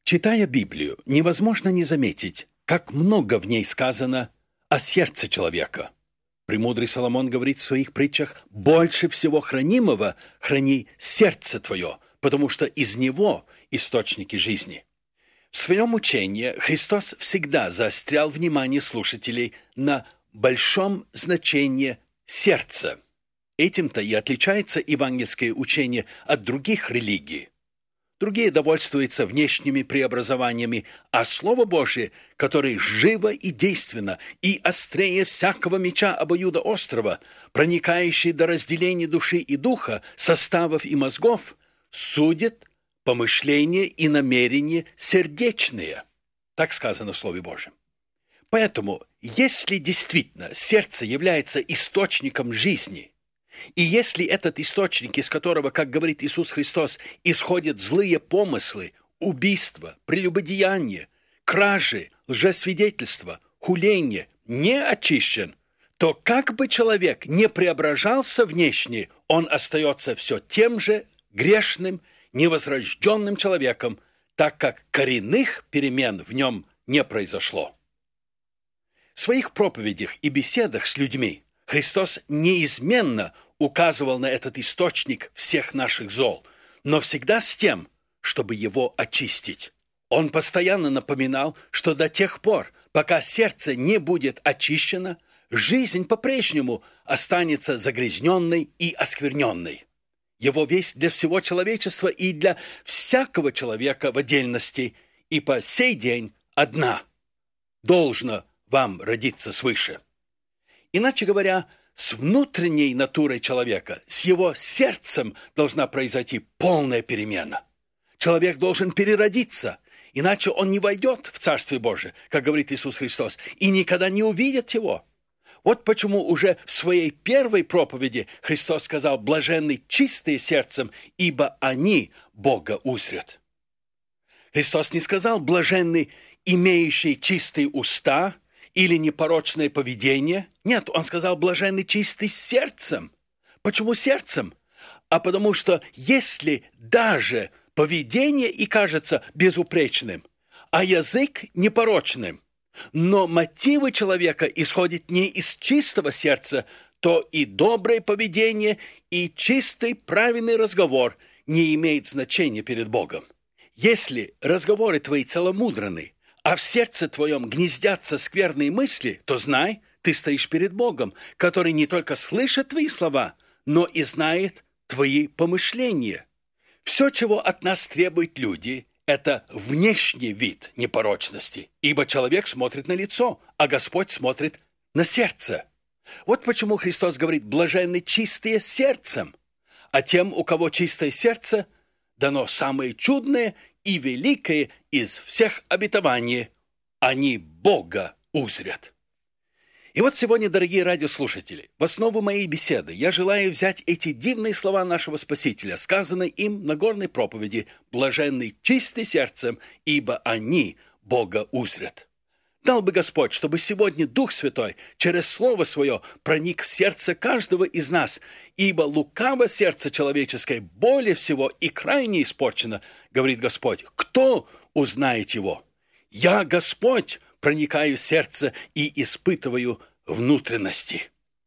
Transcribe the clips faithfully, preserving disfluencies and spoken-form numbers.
Читая Библию, невозможно не заметить, как много в ней сказано о сердце человека. Премудрый Соломон говорит в своих притчах: «Больше всего хранимого храни сердце твое, потому что из него источники жизни». В своем учении Христос всегда заострял внимание слушателей на большом значении сердца. Этим-то и отличается евангельское учение от других религий. Другие довольствуются внешними преобразованиями, а Слово Божие, которое живо и действенно, и острее всякого меча обоюдоострого, проникающее до разделения души и духа, составов и мозгов, судит помышления и намерения сердечные. Так сказано в Слове Божьем. Поэтому, если действительно сердце является источником жизни, и если этот источник, из которого, как говорит Иисус Христос, исходят злые помыслы, убийства, прелюбодеяния, кражи, лжесвидетельства, хуление, не очищен, то как бы человек не преображался внешне, он остается все тем же грешным, невозрожденным человеком, так как коренных перемен в нем не произошло. В своих проповедях и беседах с людьми Христос неизменно указывал на этот источник всех наших зол, но всегда с тем, чтобы его очистить. Он постоянно напоминал, что до тех пор, пока сердце не будет очищено, жизнь по-прежнему останется загрязненной и оскверненной. Его весть для всего человечества и для всякого человека в отдельности и по сей день одна: должно вам родиться свыше. Иначе говоря, с внутренней натурой человека, с его сердцем должна произойти полная перемена. Человек должен переродиться, иначе он не войдет в Царствие Божие, как говорит Иисус Христос, и никогда не увидит его. Вот почему уже в своей первой проповеди Христос сказал: «Блаженны чистые сердцем, ибо они Бога узрят». Христос не сказал: «Блаженны имеющие чистые уста» или непорочное поведение. Нет, он сказал: блаженны чисты сердцем. Почему сердцем? А потому что если даже поведение и кажется безупречным, а язык непорочным, но мотивы человека исходят не из чистого сердца, то и доброе поведение, и чистый правильный разговор не имеет значения перед Богом. Если разговоры твои целомудренны, а в сердце твоем гнездятся скверные мысли, то знай, ты стоишь перед Богом, который не только слышит твои слова, но и знает твои помышления. Все, чего от нас требуют люди, это внешний вид непорочности, ибо человек смотрит на лицо, а Господь смотрит на сердце. Вот почему Христос говорит: блаженны чистые сердцем, а тем, у кого чистое сердце, дано самое чудное и великое из всех обетований: они Бога узрят. И вот сегодня, дорогие радиослушатели, в основу моей беседы я желаю взять эти дивные слова нашего Спасителя, сказанные им на горной проповеди: «Блаженны чисты сердцем, ибо они Бога узрят». Дал бы Господь, чтобы сегодня Дух Святой через Слово Свое проник в сердце каждого из нас, ибо лукаво сердце человеческое более всего и крайне испорчено, говорит Господь. Кто узнает его? Я, Господь, проникаю в сердце и испытываю внутренности.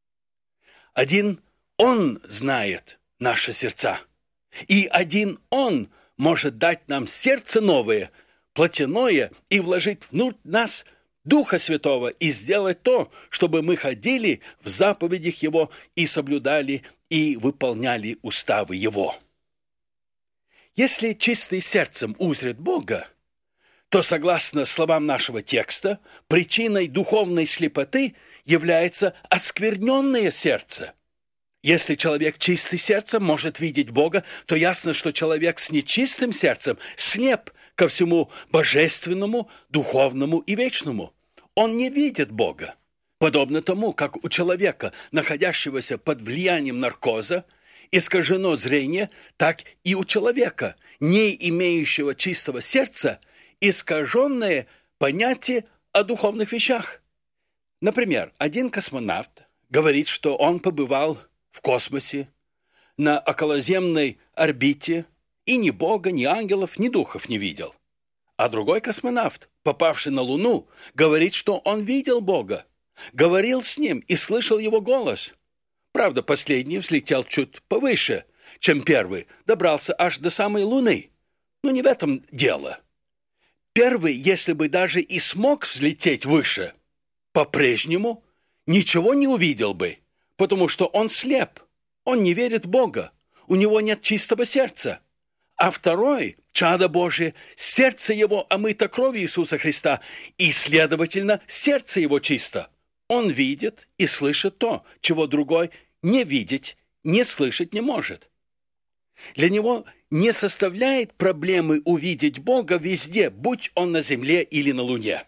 Один Он знает наши сердца, и один Он может дать нам сердце новое, плотяное, и вложить внутрь нас Духа Святого и сделать то, чтобы мы ходили в заповедях Его и соблюдали и выполняли уставы Его. Если чистый сердцем узрит Бога, то, согласно словам нашего текста, причиной духовной слепоты является оскверненное сердце. Если человек чистый сердцем может видеть Бога, то ясно, что человек с нечистым сердцем слеп ко всему божественному, духовному и вечному. Он не видит Бога. Подобно тому, как у человека, находящегося под влиянием наркоза, искажено зрение, так и у человека, не имеющего чистого сердца, искаженное понятие о духовных вещах. Например, один космонавт говорит, что он побывал в космосе, на околоземной орбите, и ни Бога, ни ангелов, ни духов не видел. А другой космонавт, попавший на Луну, говорит, что он видел Бога, говорил с Ним и слышал Его голос. Правда, последний взлетел чуть повыше, чем первый, добрался аж до самой Луны. Но не в этом дело. Первый, если бы даже и смог взлететь выше, по-прежнему ничего не увидел бы, потому что он слеп, он не верит в Бога, у него нет чистого сердца. А второй, чадо Божие, сердце его омыто кровью Иисуса Христа, и, следовательно, сердце его чисто. Он видит и слышит то, чего другой не видеть, не слышать не может. Для него не составляет проблемы увидеть Бога везде, будь он на земле или на Луне.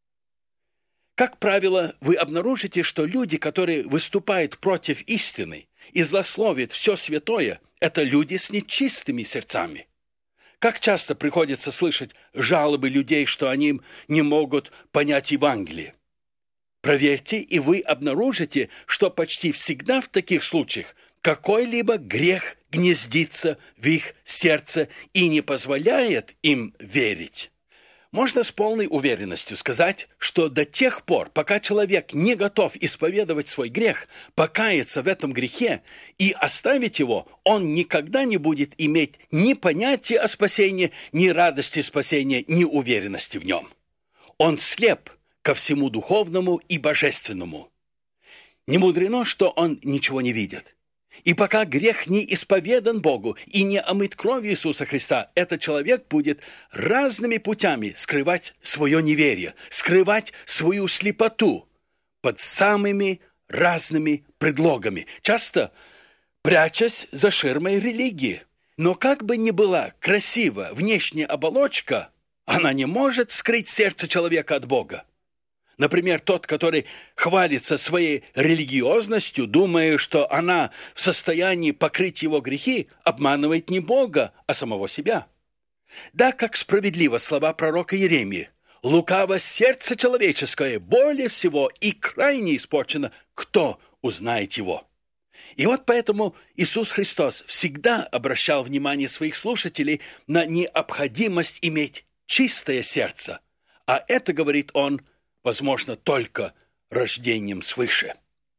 Как правило, вы обнаружите, что люди, которые выступают против истины и злословят все святое, это люди с нечистыми сердцами. Как часто приходится слышать жалобы людей, что они не могут понять Евангелие. Проверьте, и вы обнаружите, что почти всегда в таких случаях какой-либо грех гнездится в их сердце и не позволяет им верить. Можно с полной уверенностью сказать, что до тех пор, пока человек не готов исповедовать свой грех, покаяться в этом грехе и оставить его, он никогда не будет иметь ни понятия о спасении, ни радости спасения, ни уверенности в нем. Он слеп ко всему духовному и божественному. Не мудрено, что он ничего не видит. И пока грех не исповедан Богу и не омыт кровью Иисуса Христа, этот человек будет разными путями скрывать свое неверие, скрывать свою слепоту под самыми разными предлогами, часто прячась за ширмой религии. Но как бы ни была красива внешняя оболочка, она не может скрыть сердце человека от Бога. Например, тот, который хвалится своей религиозностью, думая, что она в состоянии покрыть его грехи, обманывает не Бога, а самого себя. Да, как справедливо слова пророка Иеремии: «Лукаво сердце человеческое, более всего и крайне испорчено, кто узнает его?» И вот поэтому Иисус Христос всегда обращал внимание своих слушателей на необходимость иметь чистое сердце, а это, говорит он, возможно, только рождением свыше.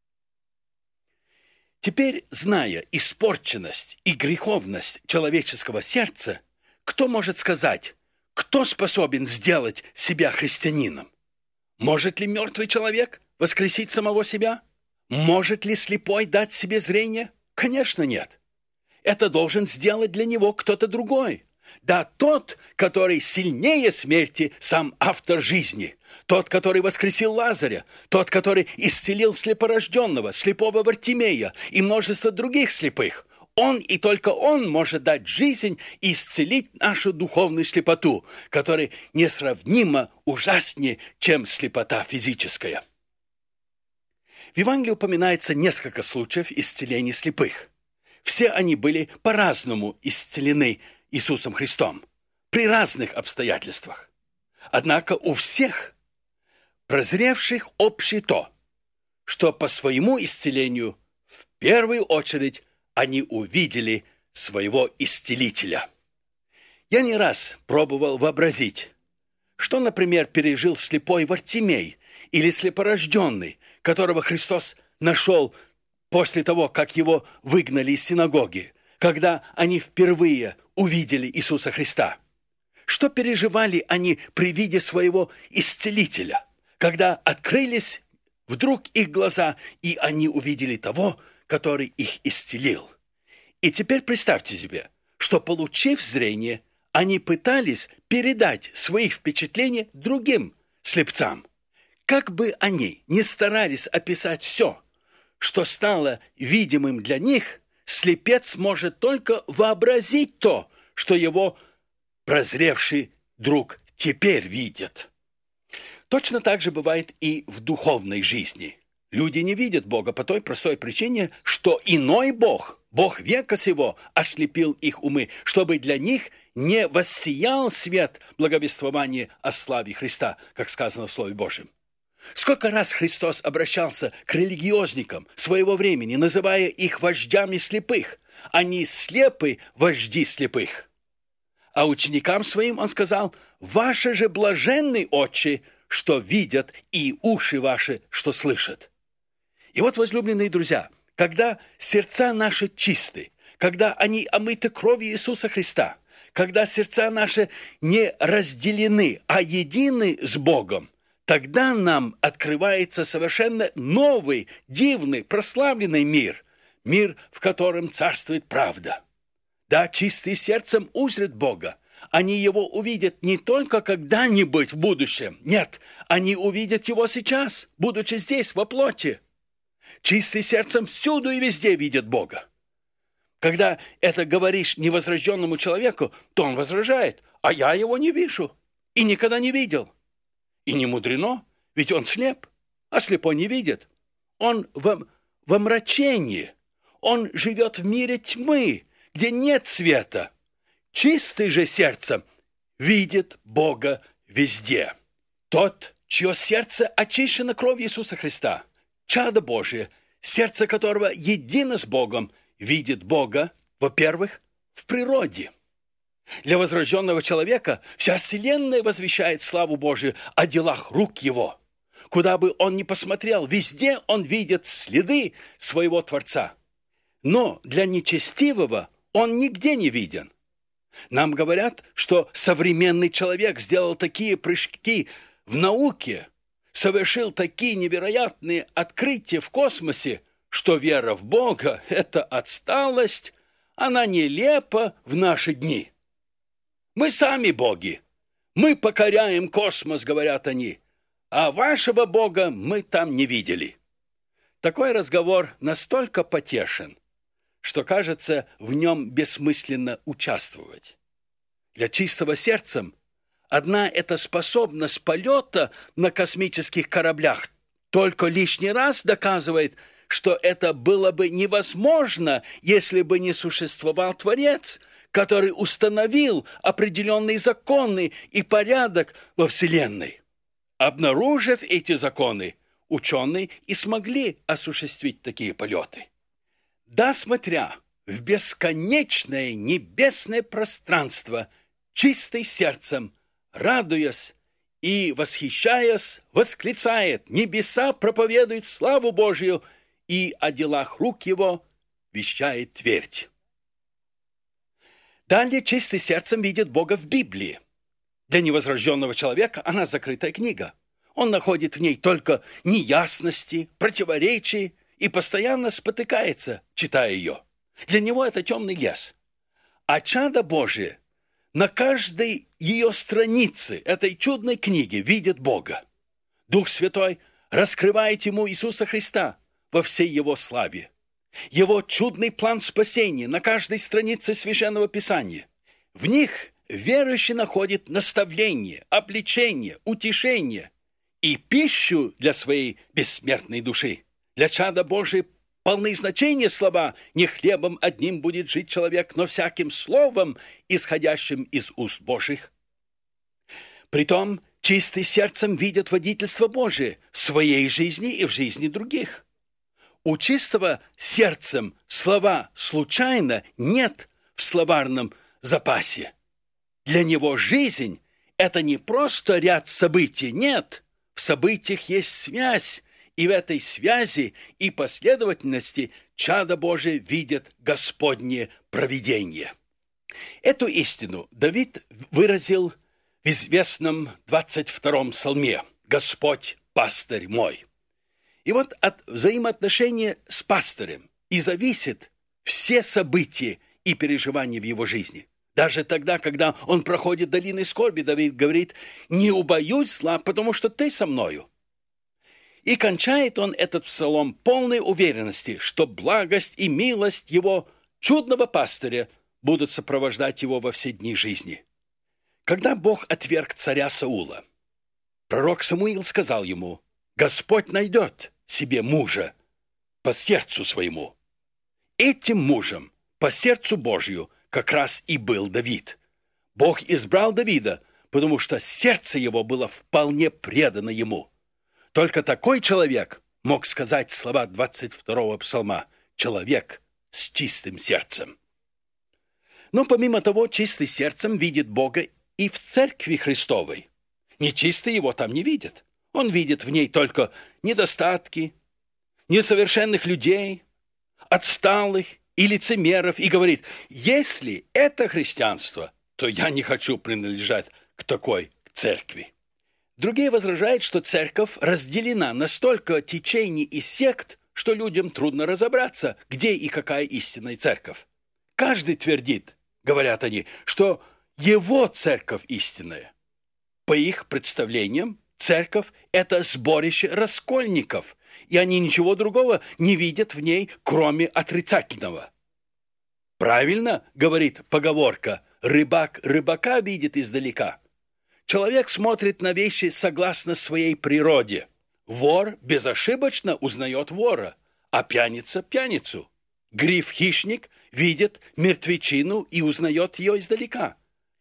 Теперь, зная испорченность и греховность человеческого сердца, кто может сказать, кто способен сделать себя христианином? Может ли мертвый человек воскресить самого себя? Может ли слепой дать себе зрение? Конечно, нет. Это должен сделать для него кто-то другой. Да, тот, который сильнее смерти, сам автор жизни, тот, который воскресил Лазаря, тот, который исцелил слепорожденного, слепого Вартимея и множество других слепых. Он и только он может дать жизнь и исцелить нашу духовную слепоту, которая несравнимо ужаснее, чем слепота физическая. В Евангелии упоминается несколько случаев исцеления слепых. Все они были по-разному исцелены Иисусом Христом, при разных обстоятельствах. Однако у всех прозревших общее то, что по своему исцелению в первую очередь они увидели своего исцелителя. Я не раз пробовал вообразить, что, например, пережил слепой Вартимей или слепорожденный, которого Христос нашел после того, как его выгнали из синагоги, когда они впервые увидели Иисуса Христа. Что переживали они при виде своего исцелителя, когда открылись вдруг их глаза, и они увидели того, который их исцелил. И теперь представьте себе, что, получив зрение, они пытались передать свои впечатления другим слепцам. Как бы они ни старались описать все, что стало видимым для них, слепец может только вообразить то, что его прозревший друг теперь видит. Точно так же бывает и в духовной жизни. Люди не видят Бога по той простой причине, что иной Бог, Бог века сего, ослепил их умы, чтобы для них не воссиял свет благовествования о славе Христа, как сказано в Слове Божьем. Сколько раз Христос обращался к религиозникам своего времени, называя их вождями слепых. Они слепы, вожди слепых. А ученикам своим он сказал: «Ваши же блаженны очи, что видят, и уши ваши, что слышат». И вот, возлюбленные друзья, когда сердца наши чисты, когда они омыты кровью Иисуса Христа, когда сердца наши не разделены, а едины с Богом, тогда нам открывается совершенно новый, дивный, прославленный мир, мир, в котором царствует правда. Да, чистые сердцем узрят Бога. Они Его увидят не только когда-нибудь в будущем. Нет, они увидят Его сейчас, будучи здесь, во плоти. Чистые сердцем всюду и везде видят Бога. Когда это говоришь невозрожденному человеку, то он возражает: «А я Его не вижу и никогда не видел». И не мудрено, ведь он слеп, а слепой не видит. Он в, в омрачении, он живет в мире тьмы, где нет света. Чистый же сердцем видит Бога везде. Тот, чье сердце очищено кровью Иисуса Христа, чадо Божие, сердце которого едино с Богом, видит Бога, во-первых, в природе. Для возрожденного человека вся вселенная возвещает славу Божию о делах рук его. Куда бы он ни посмотрел, везде он видит следы своего Творца. Но для нечестивого он нигде не виден. Нам говорят, что современный человек сделал такие прыжки в науке, совершил такие невероятные открытия в космосе, что вера в Бога – это отсталость, она нелепа в наши дни. Мы сами боги, мы покоряем космос, говорят они, а вашего Бога мы там не видели. Такой разговор настолько потешен, что, кажется, в нем бессмысленно участвовать. Для чистого сердцем одна эта способность полета на космических кораблях только лишний раз доказывает, что это было бы невозможно, если бы не существовал Творец, который установил определенные законы и порядок во Вселенной. Обнаружив эти законы, ученые и смогли осуществить такие полеты. Да, смотря в бесконечное небесное пространство, чистый сердцем, радуясь и восхищаясь, восклицает: «Небеса проповедуют славу Божию, и о делах рук его вещает твердь». Далее чистый сердцем видит Бога в Библии. Для невозрожденного человека она закрытая книга. Он находит в ней только неясности, противоречия и постоянно спотыкается, читая ее. Для него это темный лес. А чадо Божие на каждой ее странице этой чудной книги видит Бога. Дух Святой раскрывает ему Иисуса Христа во всей его славе. Его чудный план спасения на каждой странице Священного Писания. В них верующий находит наставление, обличение, утешение и пищу для своей бессмертной души. Для чада Божия полны значения слова: «Не хлебом одним будет жить человек, но всяким словом, исходящим из уст Божьих». Притом чистый сердцем видит водительство Божие в своей жизни и в жизни других. У чистого сердцем слова «случайно» нет в словарном запасе. Для него жизнь – это не просто ряд событий, нет. В событиях есть связь, и в этой связи и последовательности чадо Божие видит Господнее провидение. Эту истину Давид выразил в известном двадцать втором псалме «Господь – пастырь мой». И вот от взаимоотношения с пастырем и зависят все события и переживания в его жизни. Даже тогда, когда он проходит долиной скорби, Давид говорит: «Не убоюсь зла, потому что ты со мною». И кончает он этот псалом полной уверенности, что благость и милость его чудного пастыря будут сопровождать его во все дни жизни. Когда Бог отверг царя Саула, пророк Самуил сказал ему: «Господь найдет себе мужа по сердцу своему». Этим мужем по сердцу Божию как раз и был Давид. Бог избрал Давида, потому что сердце его было вполне предано ему. Только такой человек мог сказать слова двадцать второго псалма: «Человек с чистым сердцем». Но помимо того, чистый сердцем видит Бога и в Церкви Христовой. Нечистый его там не видит. Он видит в ней только недостатки, несовершенных людей, отсталых и лицемеров, и говорит: если это христианство, то я не хочу принадлежать к такой церкви. Другие возражают, что церковь разделена на столько течений и сект, что людям трудно разобраться, где и какая истинная церковь. Каждый твердит, говорят они, что его церковь истинная. По их представлениям, церковь – это сборище раскольников, и они ничего другого не видят в ней, кроме отрицательного. Правильно, говорит поговорка, рыбак рыбака видит издалека. Человек смотрит на вещи согласно своей природе. Вор безошибочно узнает вора, а пьяница – пьяницу. Гриф-хищник видит мертвечину и узнает ее издалека.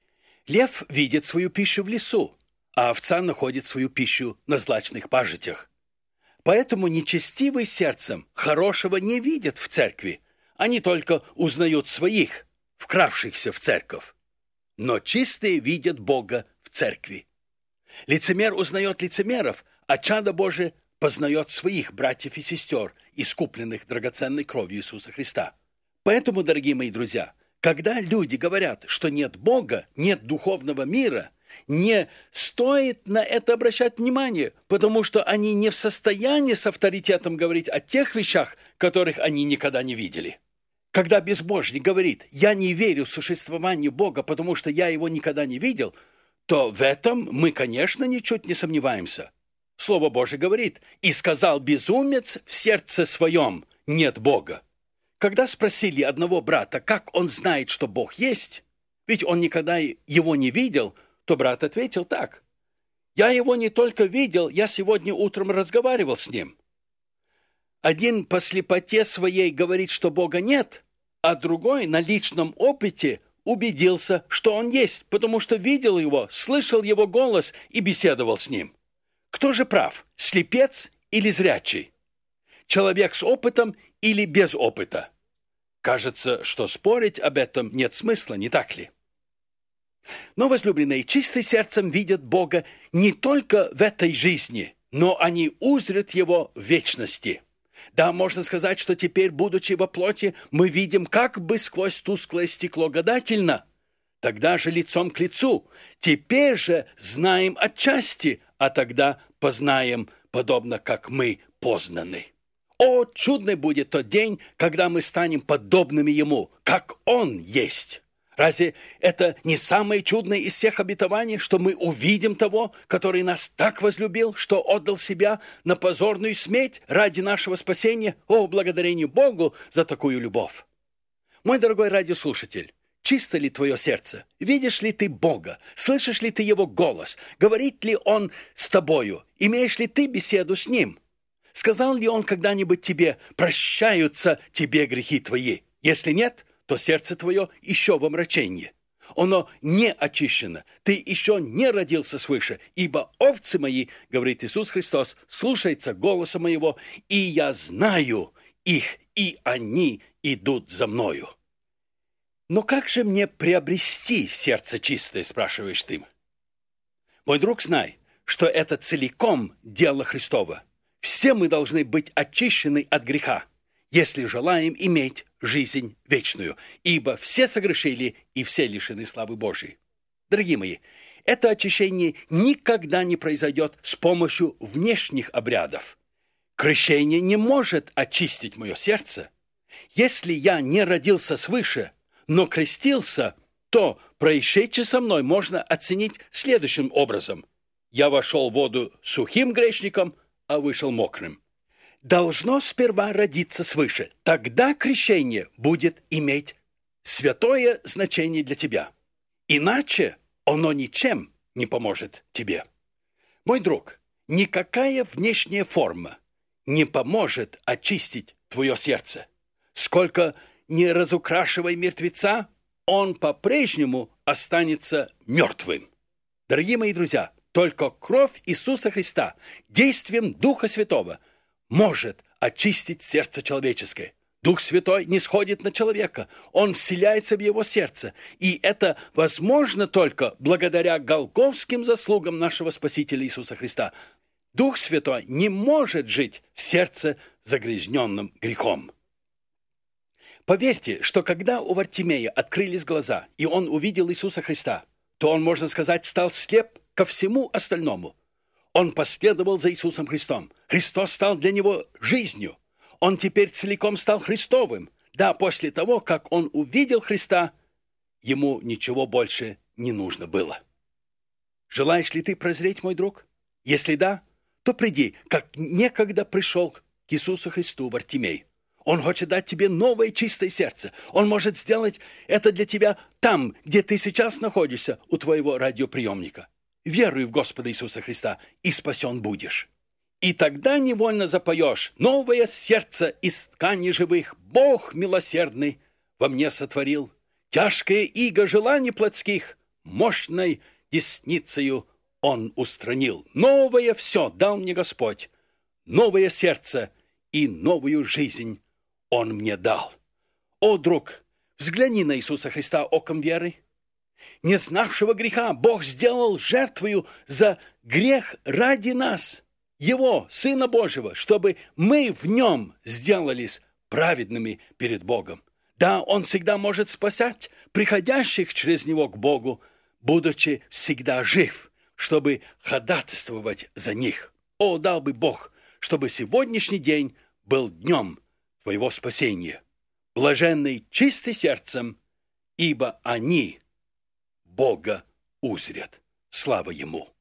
Лев видит свою пищу в лесу, а овца находит свою пищу на злачных пажитях. Поэтому нечестивый сердцем хорошего не видят в церкви, они только узнают своих, вкравшихся в церковь. Но чистые видят Бога в церкви. Лицемер узнает лицемеров, а чадо Божие познает своих братьев и сестер, искупленных драгоценной кровью Иисуса Христа. Поэтому, дорогие мои друзья, когда люди говорят, что нет Бога, нет духовного мира, не стоит на это обращать внимание, потому что они не в состоянии с авторитетом говорить о тех вещах, которых они никогда не видели. Когда безбожник говорит: «Я не верю в существование Бога, потому что я его никогда не видел», то в этом мы, конечно, ничуть не сомневаемся. Слово Божие говорит: «И сказал безумец в сердце своем: нет Бога». Когда спросили одного брата, как он знает, что Бог есть, ведь он никогда его не видел, то брат ответил так: «Я его не только видел, я сегодня утром разговаривал с ним». Один по слепоте своей говорит, что Бога нет, а другой на личном опыте убедился, что он есть, потому что видел его, слышал его голос и беседовал с ним. Кто же прав, слепец или зрячий? Человек с опытом или без опыта? Кажется, что спорить об этом нет смысла, не так ли? Но возлюбленные чистым сердцем видят Бога не только в этой жизни, но они узрят Его в вечности. Да, можно сказать, что теперь, будучи во плоти, мы видим как бы сквозь тусклое стекло гадательно. Тогда же лицом к лицу. Теперь же знаем отчасти, а тогда познаем, подобно как мы познаны. О, чудный будет тот день, когда мы станем подобными Ему, как Он есть. Разве это не самое чудное из всех обетований, что мы увидим того, который нас так возлюбил, что отдал себя на позорную смерть ради нашего спасения? О, благодарение Богу за такую любовь! Мой дорогой радиослушатель, чисто ли твое сердце? Видишь ли ты Бога? Слышишь ли ты Его голос? Говорит ли Он с тобою? Имеешь ли ты беседу с Ним? Сказал ли Он когда-нибудь тебе: «Прощаются тебе грехи твои»? Если нет, то сердце твое еще в омрачении. Оно не очищено. Ты еще не родился свыше. Ибо овцы мои, говорит Иисус Христос, слушаются голоса моего, и я знаю их, и они идут за мною. Но как же мне приобрести сердце чистое, спрашиваешь ты? Мой друг, знай, что это целиком дело Христово. Все мы должны быть очищены от греха, если желаем иметь жизнь вечную, ибо все согрешили и все лишены славы Божией. Дорогие мои, это очищение никогда не произойдет с помощью внешних обрядов. Крещение не может очистить мое сердце. Если я не родился свыше, но крестился, то происшедшее со мной можно оценить следующим образом. Я вошел в воду сухим грешником, а вышел мокрым. Должно сперва родиться свыше. Тогда крещение будет иметь святое значение для тебя. Иначе оно ничем не поможет тебе. Мой друг, никакая внешняя форма не поможет очистить твое сердце. Сколько не разукрашивай мертвеца, он по-прежнему останется мертвым. Дорогие мои друзья, только кровь Иисуса Христа действием Духа Святого может очистить сердце человеческое. Дух Святой не сходит на человека, Он вселяется в его сердце. И это возможно только благодаря голгофским заслугам нашего Спасителя Иисуса Христа. Дух Святой не может жить в сердце, загрязненном грехом. Поверьте, что когда у Вартимея открылись глаза, и он увидел Иисуса Христа, то он, можно сказать, стал слеп ко всему остальному. Он последовал за Иисусом Христом. Христос стал для него жизнью. Он теперь целиком стал Христовым. Да, после того, как он увидел Христа, ему ничего больше не нужно было. Желаешь ли ты прозреть, мой друг? Если да, то приди, как некогда пришел к Иисусу Христу Вартимей. Он хочет дать тебе новое чистое сердце. Он может сделать это для тебя там, где ты сейчас находишься, у твоего радиоприемника. Веруй в Господа Иисуса Христа, и спасен будешь. И тогда невольно запоешь: новое сердце из ткани живых Бог милосердный во мне сотворил. Тяжкое иго желаний плотских мощной десницею Он устранил. Новое все дал мне Господь, новое сердце и новую жизнь Он мне дал. О, друг, взгляни на Иисуса Христа оком веры. Не знавшего греха Бог сделал жертвою за грех ради нас, Его, Сына Божьего, чтобы мы в Нем сделались праведными перед Богом. Да, Он всегда может спасать приходящих через Него к Богу, будучи всегда жив, чтобы ходатайствовать за них. О, дал бы Бог, чтобы сегодняшний день был днем твоего спасения. Блаженный чисты сердцем, ибо они Бога узрят. Слава Ему!